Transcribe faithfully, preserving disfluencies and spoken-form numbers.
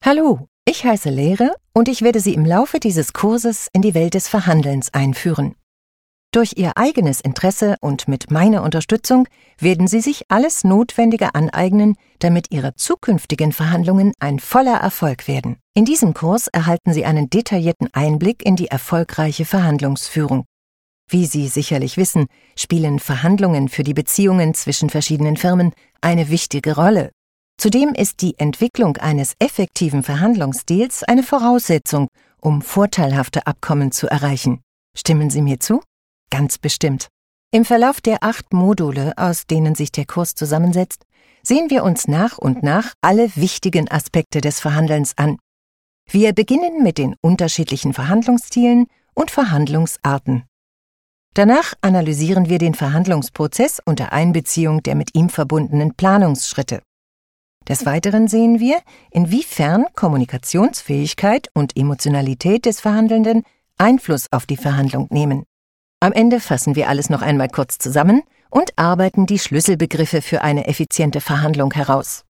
Hallo, ich heiße Lehre und ich werde Sie im Laufe dieses Kurses in die Welt des Verhandelns einführen. Durch Ihr eigenes Interesse und mit meiner Unterstützung werden Sie sich alles Notwendige aneignen, damit Ihre zukünftigen Verhandlungen ein voller Erfolg werden. In diesem Kurs erhalten Sie einen detaillierten Einblick in die erfolgreiche Verhandlungsführung. Wie Sie sicherlich wissen, spielen Verhandlungen für die Beziehungen zwischen verschiedenen Firmen eine wichtige Rolle. Zudem ist die Entwicklung eines effektiven Verhandlungsstils eine Voraussetzung, um vorteilhafte Abkommen zu erreichen. Stimmen Sie mir zu? Ganz bestimmt. Im Verlauf der acht Module, aus denen sich der Kurs zusammensetzt, sehen wir uns nach und nach alle wichtigen Aspekte des Verhandelns an. Wir beginnen mit den unterschiedlichen Verhandlungsstilen und Verhandlungsarten. Danach analysieren wir den Verhandlungsprozess unter Einbeziehung der mit ihm verbundenen Planungsschritte. Des Weiteren sehen wir, inwiefern Kommunikationsfähigkeit und Emotionalität des Verhandelnden Einfluss auf die Verhandlung nehmen. Am Ende fassen wir alles noch einmal kurz zusammen und arbeiten die Schlüsselbegriffe für eine effiziente Verhandlung heraus.